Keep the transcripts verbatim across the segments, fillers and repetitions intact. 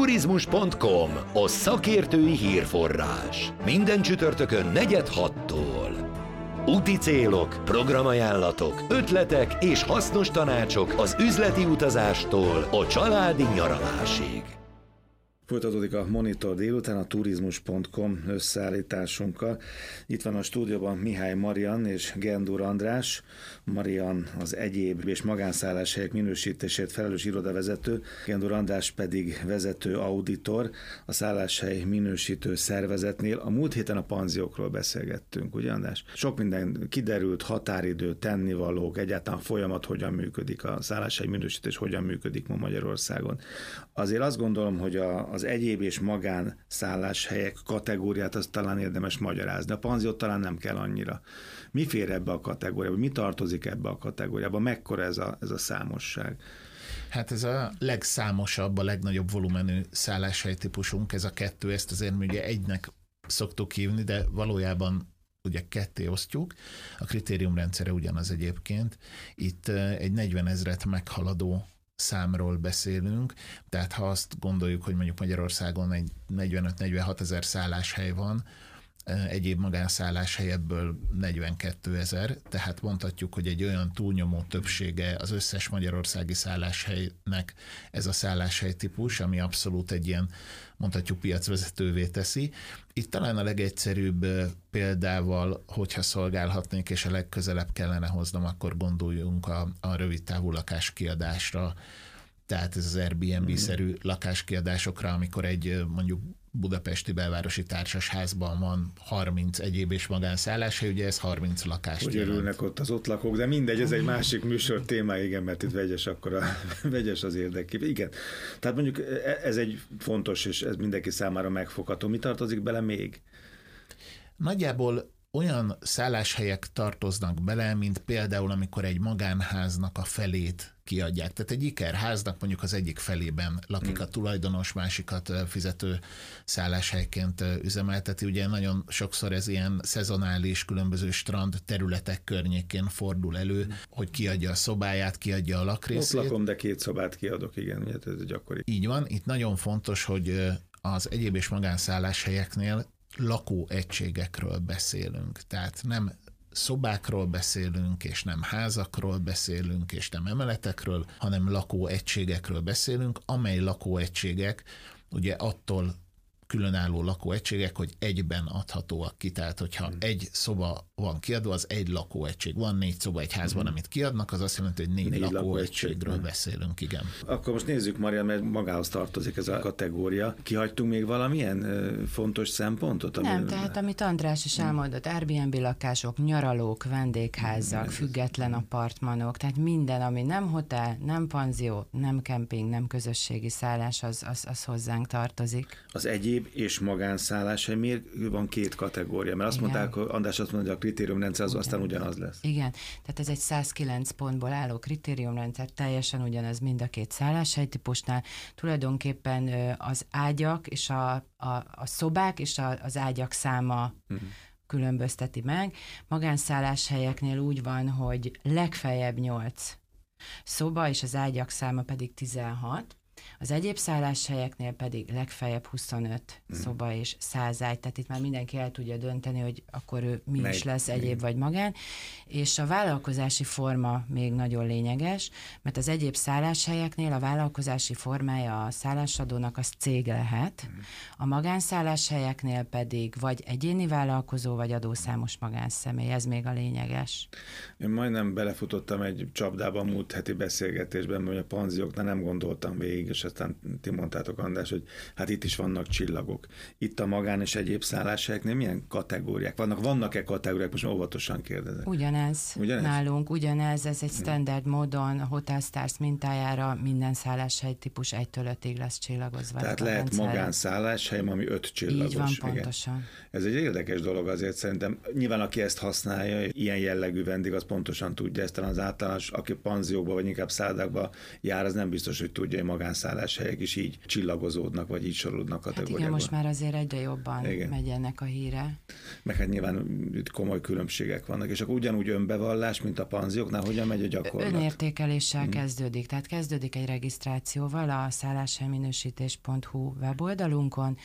turizmus pont com, a szakértői hírforrás. Minden csütörtökön negyed hattól. Úti célok, programajánlatok, ötletek és hasznos tanácsok az üzleti utazástól a családi nyaralásig. Folytatódik a Monitor délután a turizmus pont com összeállításunkkal. Itt van a stúdióban Mihály Marian és Gendur András. Marian az egyéb és magánszálláshelyek minősítését felelős irodavezető, Gendur András pedig vezető auditor a szálláshely minősítő szervezetnél. A múlt héten a panziókról beszélgettünk, ugye András? Sok minden kiderült, határidő, tennivalók, egyáltalán folyamat hogyan működik, a szálláshely minősítés hogyan működik ma Magyarországon. Azért azt gondolom, hogy a az egyéb és magán szálláshelyek kategóriát azt talán érdemes magyarázni. A panziót talán nem kell annyira. Mi fér ebbe a kategóriába? Mi tartozik ebbe a kategóriába? Mekkora ez a, ez a számosság? Hát ez a legszámosabb, a legnagyobb volumenű szálláshely típusunk, ez a kettő, ezt azért mi ugye egynek szoktuk hívni, de valójában ugye ketté osztjuk. A kritériumrendszere ugyanaz egyébként. Itt egy negyvenezret meghaladó számról beszélünk, tehát ha azt gondoljuk, hogy mondjuk Magyarországon egy negyvenöt-negyvenhat ezer szálláshely van, egyéb magánszálláshely ebből negyvenkétezer, tehát mondhatjuk, hogy egy olyan túlnyomó többsége az összes magyarországi szálláshelynek ez a szálláshely típus, ami abszolút egy ilyen, mondhatjuk, piacvezetővé teszi. Itt talán a legegyszerűbb példával, hogyha szolgálhatnék, és a legközelebb kellene hoznom, akkor gondoljunk a, a rövidtávú lakáskiadásra, tehát ez az Airbnb-szerű lakáskiadásokra, amikor egy mondjuk budapesti belvárosi társasházban van harminc egyéb és magánszálláshely, ugye ez harminc lakást hogy jelent. örülnek ott az ott lakók, de mindegy, ez egy másik műsor témája, igen, mert itt vegyes, akkor a, vegyes az érdekép. Igen, tehát mondjuk ez egy fontos, és ez mindenki számára megfogható. Mi tartozik bele még? Nagyjából olyan szálláshelyek tartoznak bele, mint például, amikor egy magánháznak a felét kiadják. Tehát egy ikerháznak mondjuk az egyik felében lakik a tulajdonos, másikat fizető szálláshelyként üzemelteti. Ugye nagyon sokszor ez ilyen szezonális, különböző strand területek környékén fordul elő, hogy kiadja a szobáját, kiadja a lakrészét. Ott lakom, de két szobát kiadok, igen, ugye ez gyakori. Így van, itt nagyon fontos, hogy az egyéb és magánszálláshelyeknél lakóegységekről beszélünk. Tehát nem szobákról beszélünk, és nem házakról beszélünk, és nem emeletekről, hanem lakóegységekről beszélünk, amely lakóegységek ugye attól különálló lakóegységek, hogy egyben adhatóak ki. Tehát, hogyha hmm. egy szoba van kiadva, az egy lakóegység. Van négy szoba egy házban, hmm. amit kiadnak, az azt jelenti, hogy négy, négy lakóegységről beszélünk, igen. Akkor most nézzük, Marian, mert magához tartozik ez a kategória. Kihagytunk még valamilyen ö, fontos szempontot? Nem, ami... tehát amit András is elmondott, Airbnb lakások, nyaralók, vendégházak, hmm. független apartmanok, tehát minden, ami nem hotel, nem panzió, nem kemping, nem közösségi szállás, az, az, az hozzánk tartozik. Az egyéb és magánszálláshely, miért van két kategória? Mert azt igen. mondták, hogy András azt mondja, hogy a kritériumrendszer az igen. aztán ugyanaz lesz. Igen, tehát ez egy száz kilenc pontból álló kritériumrendszer, teljesen ugyanaz mind a két szálláshely típusnál. Tulajdonképpen az ágyak és a, a, a szobák és a, az ágyak száma uh-huh. különbözteti meg. Magánszálláshelyeknél úgy van, hogy legfeljebb nyolc szoba, és az ágyak száma pedig tizenhat. Az egyéb szálláshelyeknél pedig legfeljebb huszonöt mm. szoba és száz ágy, tehát itt már mindenki el tudja dönteni, hogy akkor ő mi Mely, is lesz, egyéb vagy magán. És a vállalkozási forma még nagyon lényeges, mert az egyéb szálláshelyeknél a vállalkozási formája a szállásadónak az cég lehet, mm. a magánszálláshelyeknél pedig vagy egyéni vállalkozó, vagy adószámos magánszemély, ez még a lényeges. Én majdnem belefutottam egy csapdába a múlt heti beszélgetésben, hogy a panzióknál nem gondoltam végig, és aztán ti mondtátok, András, hogy hát itt is vannak csillagok. Itt a magán és egyéb szálláshelyeknél milyen kategóriák vannak? Vannak-e kategóriák? Most óvatosan kérdezek. Ugyanez. ugyanez. Nálunk ugyanez, ez egy standard módon a Hotel Stars mintájára minden szálláshely típus egytől ötig lesz csillagozva. Tehát lehet magánszálláshely, ami öt csillagos. Így van, pontosan. Igen. Ez egy érdekes dolog azért szerintem. Nyilván aki ezt használja, ilyen jellegű vendég, az pontosan tudja, ezt talán az általános, aki panzióba vagy inkább szállákba jár, az nem biztos, hogy tudja, hogy magánszálláshely magánszálláshelyek is így csillagozódnak, vagy így sorolódnak kategóriákban. Hát igen, most már azért egyre jobban igen. megy ennek a híre. Meg hát nyilván itt komoly különbségek vannak, és akkor ugyanúgy önbevallás, mint a panzióknál, hogyan megy a gyakorlat? Önértékeléssel hmm. kezdődik, tehát kezdődik egy regisztrációval a szálláshelyminősítés pont hu weboldalunkon,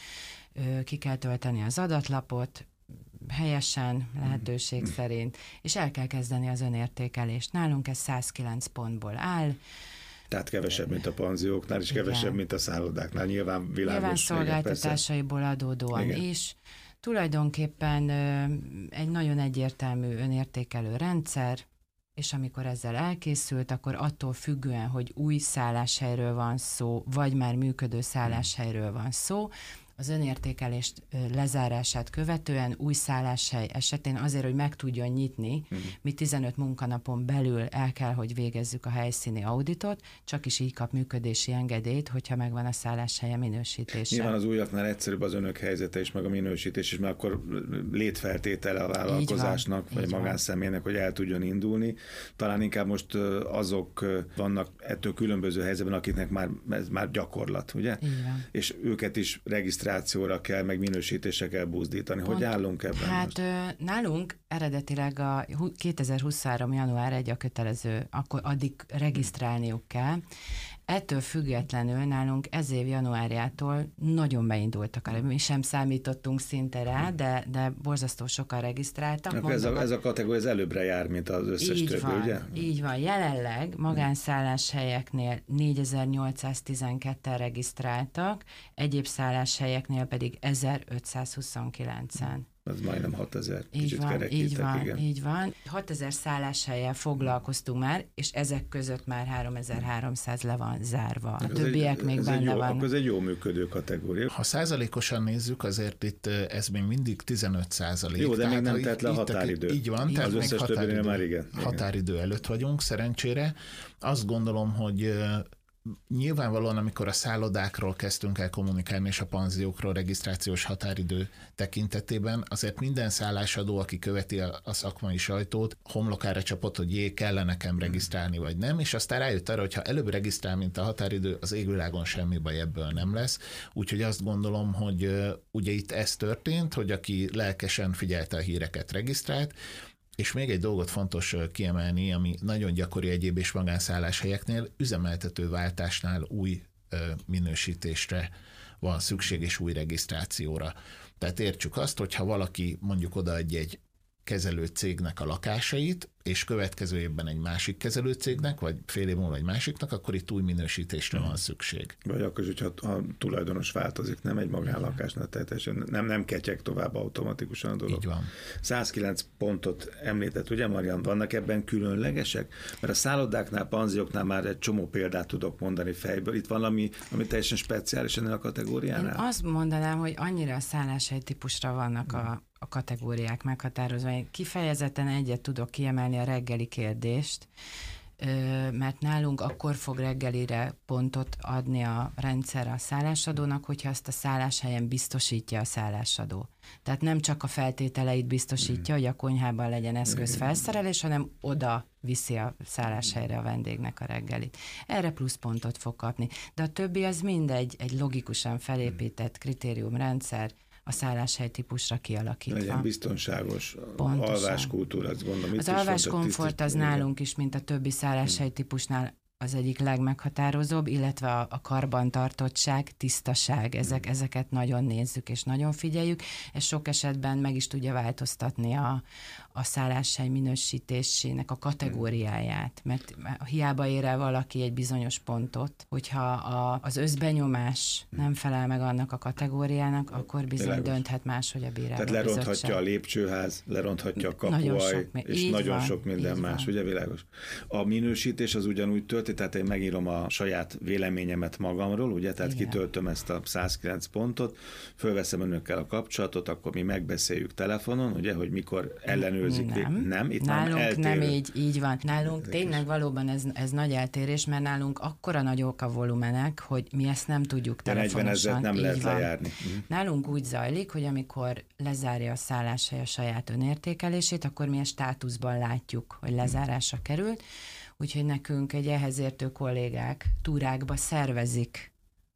ki kell tölteni az adatlapot, helyesen, lehetőség hmm. szerint, és el kell kezdeni az önértékelést. Nálunk ez száz kilenc pontból áll. Tehát kevesebb, mint a panzióknál, és kevesebb, igen. mint a szállodáknál. Nyilván világos. Nyilván szolgáltatásaiból adódóan igen. is. Tulajdonképpen egy nagyon egyértelmű önértékelő rendszer, és amikor ezzel elkészült, akkor attól függően, hogy új szálláshelyről van szó, vagy már működő szálláshelyről van szó, az önértékelést lezárását követően új szálláshely esetén azért, hogy meg tudjon nyitni, uh-huh. mi tizenöt munkanapon belül el kell, hogy végezzük a helyszíni auditot, csak is így kap működési engedélyt, hogyha megvan a szálláshelye minősítése. Nyilván az újaknál egyszerűbb az önök helyzete is, meg a minősítés is, mert akkor létfeltétele a vállalkozásnak, van, vagy magánszemélynek, hogy el tudjon indulni. Talán inkább most azok vannak ettől különböző helyzetben, akiknek már, ez már gyakorlat, ugye? És őket is regisztrálják, kell, meg minősítésre kell buzdítani. Hogy Pont, állunk ebben Hát most? Nálunk eredetileg a kétezer-huszonhárom január elseje a kötelező, akkor addig regisztrálniuk kell. Ettől függetlenül nálunk ez év januárjától nagyon beindultak. Mi sem számítottunk szinte rá, de, de borzasztó sokan regisztráltak. Ez a, ez a kategória ez előbbre jár, mint az összes többi, van, ugye? Így van. Jelenleg magánszálláshelyeknél négyezer-nyolcszáztizenketten regisztráltak, egyéb szálláshelyeknél pedig ezerötszázhuszonkilencen. Ez majdnem hatezer. Így van, így van, igen. így van. hatezer szálláshellyel foglalkoztunk már, és ezek között már háromezer-háromszáz le van zárva. A többiek egy, még benne jó, van. Akkor ez egy jó működő kategória. Ha százalékosan nézzük, azért itt ez még mindig tizenöt százalék. Jó, de még nem tett le a határidő. Így van, így tehát az még összes határidő, már igen. határidő előtt vagyunk, szerencsére. Azt gondolom, hogy nyilvánvalóan, amikor a szállodákról kezdtünk el kommunikálni, és a panziókról regisztrációs határidő tekintetében, azért minden szállásadó, aki követi a, a szakmai sajtót, homlokára csapott, hogy jé, kell nekem regisztrálni, vagy nem, és aztán rájött arra, hogy ha előbb regisztrál, mint a határidő, az égvilágon semmi baj ebből nem lesz. Úgyhogy azt gondolom, hogy uh, ugye itt ez történt, hogy aki lelkesen figyelte a híreket, regisztrált. És még egy dolgot fontos kiemelni, ami nagyon gyakori egyéb és magánszálláshelyeknél, üzemeltetőváltásnál új minősítésre van szükség, és új regisztrációra. Tehát értsük azt, hogyha valaki mondjuk odaadja egy kezelő cégnek a lakásait, és következő évben egy másik kezelő cégnek, vagy fél év múlva egy másiknak, akkor itt új minősítésre hmm. van szükség. Vagy akkor, hogyha a tulajdonos változik, nem egy magánlakásnál, tehát nem, nem ketyeg tovább automatikusan a dolog. Így van. száz kilenc pontot említett, ugye Marian, vannak ebben különlegesek? Mert a szállodáknál, panzióknál már egy csomó példát tudok mondani fejből. Itt valami, ami teljesen speciális ennél a kategóriánál? Én azt mondanám, hogy annyira a szálláshely típusra vannak hmm. a a kategóriák meghatározva. Én kifejezetten egyet tudok kiemelni a reggeli kérdést, mert nálunk akkor fog reggelire pontot adni a rendszer a szállásadónak, hogyha azt a szálláshelyen biztosítja a szállásadó. Tehát nem csak a feltételeit biztosítja, hogy a konyhában legyen eszközfelszerelés, hanem oda viszi a szálláshelyre a vendégnek a reggelit. Erre plusz pontot fog kapni. De a többi az mindegy, egy logikusan felépített kritériumrendszer, a szálláshely típusra kialakítva. Legyen biztonságos, pontosan. Alváskultúra, azt gondolom. Az alváskomfort az nálunk is, mint a többi szálláshely típusnál az egyik legmeghatározóbb, illetve a, a karbantartottság, tisztaság, ezek, hmm. ezeket nagyon nézzük és nagyon figyeljük. Ez sok esetben meg is tudja változtatni a, a szálláshely minősítésének a kategóriáját, mert hiába ér el valaki egy bizonyos pontot, hogyha a, az összbenyomás nem felel meg annak a kategóriának, akkor bizony Világos. Dönthet máshogy a bíráló Tehát leronthatja bizottság. A lépcsőház, leronthatja a kapuaj, és nagyon van, sok minden más, van. Ugye világos? A minősítés az ugyanúgy történt, tehát én megírom a saját véleményemet magamról, ugye, tehát igen. kitöltöm ezt a száz kilenc pontot, fölveszem önökkel a kapcsolatot, akkor mi megbeszéljük telefonon, ugye, hogy mikor ellenőrzik. Nem, nem itt nálunk nem így, így van. Nálunk Érdekes. Tényleg valóban ez, ez nagy eltérés, mert nálunk akkora nagyok a volumenek, hogy mi ezt nem tudjuk telefonosan. De negyven ezret nem lehet van. Lejárni. Nálunk úgy zajlik, hogy amikor lezárja a szálláshely a saját önértékelését, akkor mi a státuszban látjuk, hogy lezárásra került, úgyhogy nekünk egy ehhez értő kollégák túrákba szervezik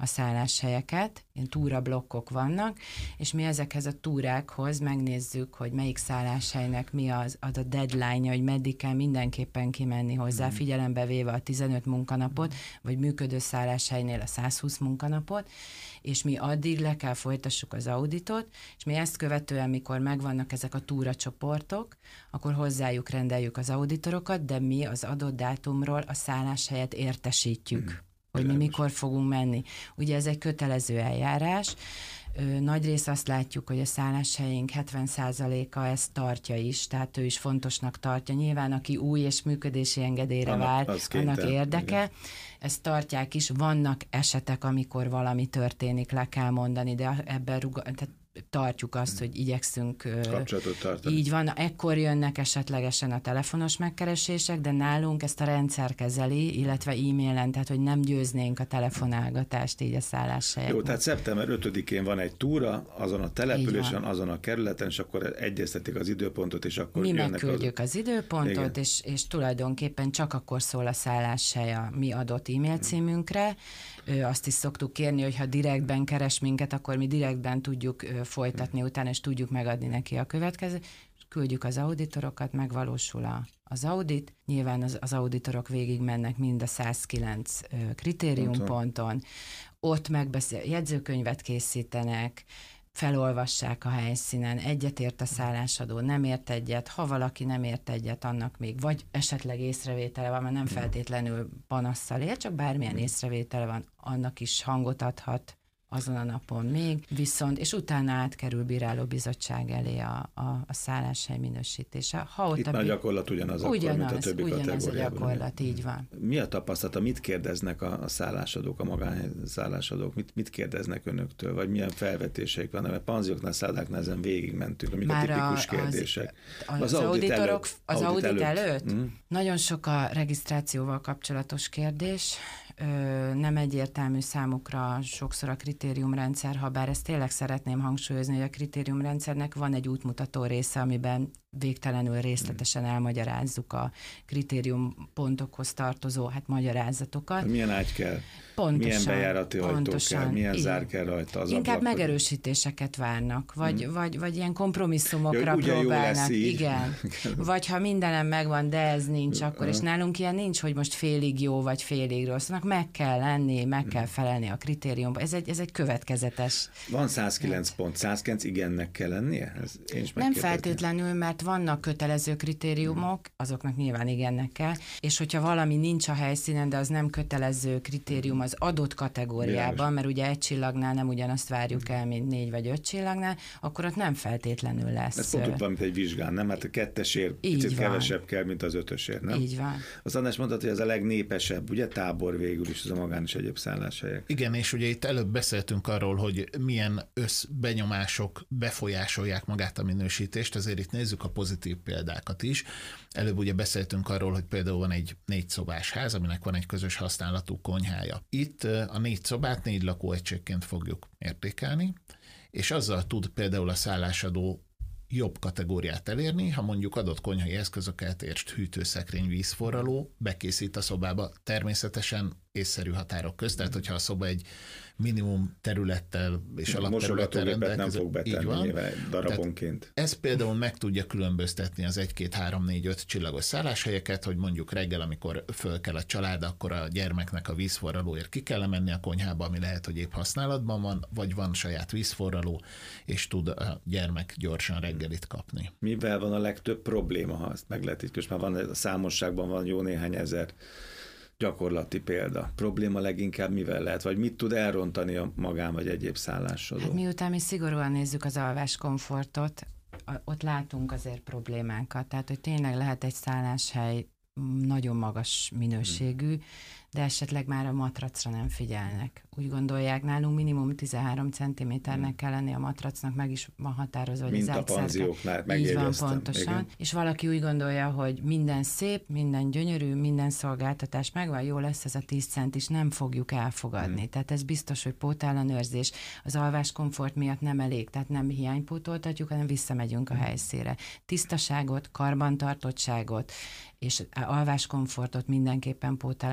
a szálláshelyeket, ilyen túrablokkok vannak, és mi ezekhez a túrákhoz megnézzük, hogy melyik szálláshelynek mi az, az a deadline-ja, hogy meddig kell mindenképpen kimenni hozzá, figyelembe véve a tizenöt munkanapot, vagy működő szálláshelynél a százhúsz munkanapot, és mi addig le kell folytassuk az auditot, és mi ezt követően, mikor megvannak ezek a túracsoportok, akkor hozzájuk rendeljük az auditorokat, de mi az adott dátumról a szálláshelyet értesítjük, hmm. hogy mi mikor fogunk menni. Ugye ez egy kötelező eljárás, nagy rész azt látjuk, hogy a szálláshelyünk hetven százaléka ezt tartja is, tehát ő is fontosnak tartja. Nyilván, aki új és működési engedélyre annak, vár, annak érdeke. Igen. Ezt tartják is. Vannak esetek, amikor valami történik, le kell mondani, de ebben ruga, tehát tartjuk azt, hogy igyekszünk kapcsolatot tartani. Így van, ekkor jönnek esetlegesen a telefonos megkeresések, de nálunk ezt a rendszer kezeli, illetve e-mailen, tehát hogy nem győznénk a telefonálgatást így a szálláshelyeknek. Jó, tehát szeptember ötödikén van egy túra, azon a településen, azon a kerületen, és akkor egyeztetik az időpontot, és akkor mi jönnek megküldjük az, az időpontot, és, és tulajdonképpen csak akkor szól a szálláshely a mi adott e-mail címünkre. Azt is szoktuk kérni, hogy ha direktben keres minket, akkor mi direktben tudjuk folytatni utána, és tudjuk megadni neki a következő. Küldjük az auditorokat, megvalósul a, az audit. Nyilván az, az auditorok végig mennek mind a száz kilenc kritériumponton. Ott megbeszél, jegyzőkönyvet készítenek, felolvassák a helyszínen, egyetért a szállásadó, nem ért egyet, ha valaki nem ért egyet, annak még vagy esetleg észrevétele van, mert nem feltétlenül panasszal ér, csak bármilyen észrevétele van, annak is hangot adhat azon a napon még, viszont, és utána átkerül bírálóbizottság elé a, a, a szálláshely minősítése. Ha ott Itt a már gyakorlat ugyanaz, ugyanaz akkor, mint a többi ugyanaz kategóriában. a gyakorlat, így van. Mi a tapasztalata, mit kérdeznek a, a szállásadók, a magánszállásadók, mit, mit kérdeznek önöktől, vagy milyen felvetéseik vannak, mert panzióknál, szálláknál ezen végigmentünk, amik Már a tipikus az, kérdések. Az, az, az auditorok, előtt, az audit, audit előtt? előtt? Mm. Nagyon sok a regisztrációval kapcsolatos kérdés, nem egyértelmű számukra sokszor a kritériumrendszer, ha bár ezt tényleg szeretném hangsúlyozni, hogy a kritériumrendszernek van egy útmutató része, amiben végtelenül részletesen elmagyarázzuk a kritériumpontokhoz tartozó hát magyarázatokat. Milyen ágy kell, pontosan, milyen bejárati ajtó kell, milyen igen. zár kell rajta. Az Inkább ablakon. Megerősítéseket várnak, vagy, hmm. vagy, vagy ilyen kompromisszumokra ja, próbálnak. Igen. Vagy ha mindenem megvan, de ez nincs, akkor, és nálunk ilyen nincs, hogy most félig jó, vagy félig rossz. Meg kell lenni, meg kell felelni a kritériumba. Ez egy, ez egy következetes. Van száz kilenc pont, száz kilenc igennek kell lennie? Ez én is nem feltétlenül, mert vannak kötelező kritériumok, azoknak nyilván igennek kell, és hogyha valami nincs a helyszínen, de az nem kötelező kritérium az adott kategóriában, Bilágos. Mert ugye egy csillagnál nem ugyanazt várjuk el, mint négy vagy öt csillagnál, akkor ott nem feltétlenül lesz. Ez pont ott van, mint egy vizsgán, nem? Hát a kettesért picit kevesebb kell, mint az ötösért, nem? Így van. Az András mondtad, hogy ez a legnépesebb, ugye tábor végül is, az a magán és egyéb szálláshelyek. Igen, és ugye itt előbb beszéltünk arról, hogy milyen összbenyomások befolyásolják magát a minősítést, ezért itt nézzük a pozitív példákat is. Előbb ugye beszéltünk arról, hogy például van egy négy szobás ház, aminek van egy közös használatú konyhája. Itt a négy szobát négy lakóegységként fogjuk értékelni, és azzal tud például a szállásadó jobb kategóriát elérni, ha mondjuk adott konyhai eszközöket, értsd hűtőszekrény, vízforraló, bekészít a szobába, természetesen észszerű határok közt, tehát hogyha a szoba egy minimum területtel és alapterülettel rendelkezik. Nem fog betenni darabonként. Ez például meg tudja különböztetni az egy, két, három, négy, öt csillagos szálláshelyeket, hogy mondjuk reggel, amikor föl kell a család, akkor a gyermeknek a vízforralóért ki kell menni a konyhába, ami lehet, hogy épp használatban van, vagy van saját vízforraló, és tud a gyermek gyorsan reggelit kapni. Mivel van a legtöbb probléma, ha ezt meg lehet így, most már van a számosságban van jó néhány ezer gyakorlati példa. Probléma leginkább mivel lehet, vagy mit tud elrontani a magán vagy egyéb szállásadó? Hát miután mi szigorúan nézzük az alváskomfortot, ott látunk azért problémánkat. Tehát, hogy tényleg lehet egy szálláshely nagyon magas minőségű, de esetleg már a matracra nem figyelnek. Úgy gondolják, nálunk minimum tizenhárom centiméternek kell lenni a matracnak, meg is van határozva, hogy mint a panzióknál, megjegyeztem. Így van, pontosan. Igen. És valaki úgy gondolja, hogy minden szép, minden gyönyörű, minden szolgáltatás megvan, jó lesz ez a tíz cent is, nem fogjuk elfogadni. Hmm. Tehát ez biztos, hogy pótellenőrzés az alváskomfort miatt nem elég, tehát nem hiánypótoltatjuk, hanem visszamegyünk a helyszínre. Tisztaságot, karbantartottságot, és alváskomfortot mindenképpen pótellenőrzés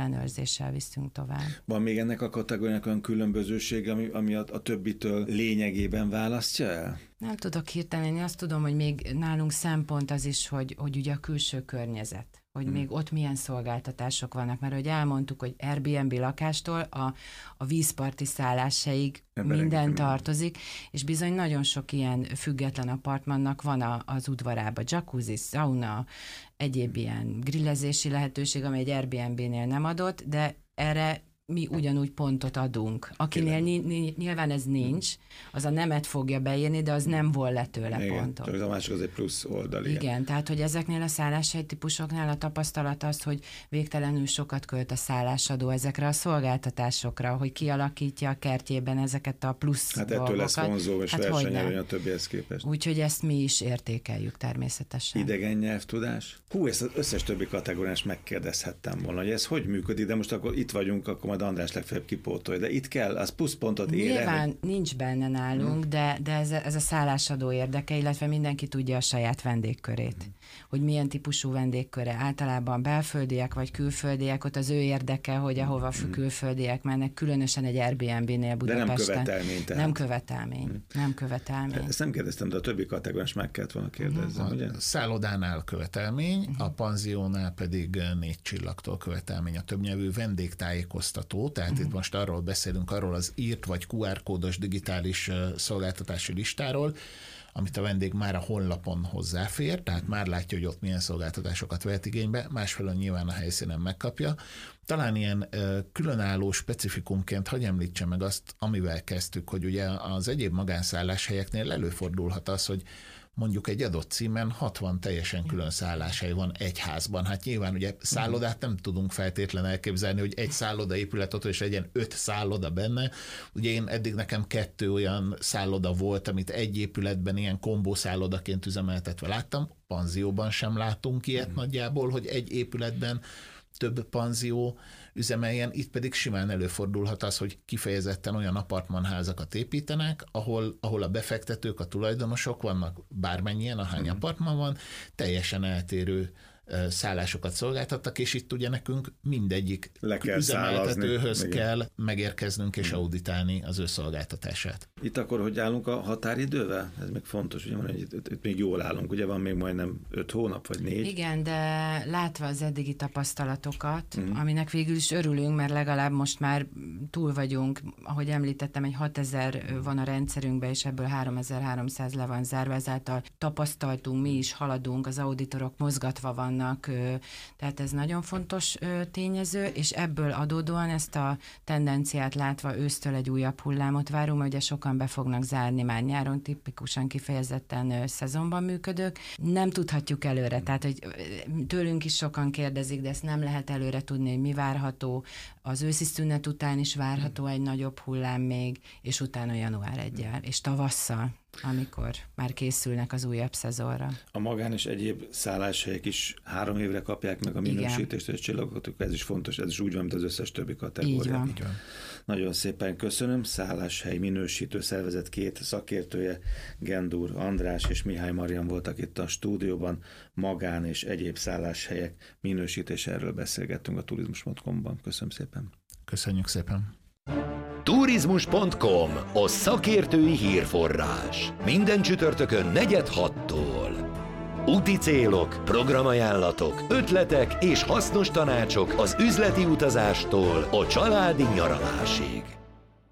lépéssel viszünk tovább. Van még ennek a kategóriának olyan különbözősége, ami, ami a, a többitől lényegében választja el? Nem tudok hirtelen, én azt tudom, hogy még nálunk szempont az is, hogy, hogy ugye a külső környezet, hogy hmm. még ott milyen szolgáltatások vannak, mert hogy elmondtuk, hogy Airbnb lakástól a, a vízparti szállásaig minden tartozik, és bizony nagyon sok ilyen független apartmannak van a, az udvarában jacuzzi, sauna, egyéb ilyen grillezési lehetőség, ami egy Airbnb-nél nem adott, de erre mi ugyanúgy pontot adunk. Akinél ny- ny- nyilván ez nincs, az a nemet fogja beírni, de az nem vol le tőle igen, pontot. Csak a másik az egy plusz oldal. Igen, igen, tehát hogy ezeknél a szálláshely típusoknál a tapasztalat az, hogy végtelenül sokat költ a szállásadó ezekre a szolgáltatásokra, hogy kialakítja a kertjében ezeket a plusz Hát dolgokat. ettől lesz vonzó és hát versenyelőny a többihez képest. Úgyhogy ezt mi is értékeljük természetesen. Idegen nyelvtudás? Hú, ezt az összes többi kategóriás megkérdezhettem volna, hogy ez hogy működik, de most akkor itt vagyunk, akkor majd András legfeljebb kipótolja, de itt kell, az pluszpontot ér. Nyilván nincs benne nálunk, hmm. de, de ez, ez a szállásadó érdeke, illetve mindenki tudja a saját vendégkörét, hmm. hogy milyen típusú vendégköre. Általában belföldiek vagy külföldiek, ott az ő érdeke, hogy ahova hmm. külföldiek mennek, különösen egy Airbnb-nél Budapesten. De nem követelmény tehát. Nem követelmény. Hmm. Nem követelmény. Ezt nem kérdeztem, de a többi kategóriás meg kellett volna kérdezzem, hmm. ugye? A szállodánál követelmény, hmm. a panziónál pedig négy csillagtól követelmény, a többnyelvű vendégtájékoztató. Tehát uh-huh. itt most arról beszélünk, arról az írt vagy kú er kódos digitális szolgáltatási listáról, amit a vendég már a honlapon hozzáfér, tehát már látja, hogy ott milyen szolgáltatásokat vehet igénybe, másfelől nyilván a helyszínen megkapja. Talán ilyen uh, különálló specifikumként hadd említse meg azt, amivel kezdtük, hogy ugye az egyéb magánszálláshelyeknél előfordulhat az, hogy mondjuk egy adott címen hatvan teljesen külön szálláshely van egy házban. Hát nyilván ugye szállodát nem tudunk feltétlen elképzelni, hogy egy szállodaépület ott, és legyen öt szálloda benne. Ugye én eddig nekem kettő olyan szálloda volt, amit egy épületben ilyen kombó szállodaként üzemeltetve láttam. Panzióban sem látunk ilyet mm. nagyjából, hogy egy épületben több panzió üzemeljen, itt pedig simán előfordulhat az, hogy kifejezetten olyan apartmanházakat építenek, ahol, ahol a befektetők, a tulajdonosok vannak bármennyien, ahány mm. apartman van, teljesen eltérő szállásokat szolgáltattak, és itt ugye nekünk mindegyik üzemeltetőhöz kell megérkeznünk és auditálni az ő szolgáltatását. Itt akkor hogy állunk a határidővel? Ez még fontos, ugye, hogy itt, itt még jól állunk, ugye van még majdnem öt hónap, vagy négy? Igen, de látva az eddigi tapasztalatokat, mm. aminek végül is örülünk, mert legalább most már túl vagyunk, ahogy említettem, egy hatezer van a rendszerünkben, és ebből háromezer-háromszáz le van zárva, ezáltal tapasztaltunk, mi is haladunk, az auditorok mozgatva vannak, tehát ez nagyon fontos tényező, és ebből adódóan ezt a tendenciát látva ősztől egy újabb hullámot várunk, mert ugye sokan be fognak zárni már nyáron, tipikusan kifejezetten szezonban működők. Nem tudhatjuk előre, tehát hogy tőlünk is sokan kérdezik, de ezt nem lehet előre tudni, hogy mi várható. Az őszi szünet után is várható egy nagyobb hullám még, és utána január elseje, és tavasszal, amikor már készülnek az újabb szezonra. A magán és egyéb szálláshelyek is három évre kapják meg a minősítést és csillagokat, ez is fontos, ez is úgy van, mint az összes többi kategória. Így van. Így van. Nagyon szépen köszönöm. Szálláshely minősítő szervezet két szakértője, Gendúr András és Mihály Marian voltak itt a stúdióban. Magán és egyéb szálláshelyek minősítéséről beszélgettünk a turizmus pont com-ban. Köszönöm szépen. Köszönjük szépen. turizmus pont com, a szakértői hírforrás. Minden csütörtökön negyed hattól. Úti célok, programajánlatok, ötletek és hasznos tanácsok az üzleti utazástól a családi nyaralásig.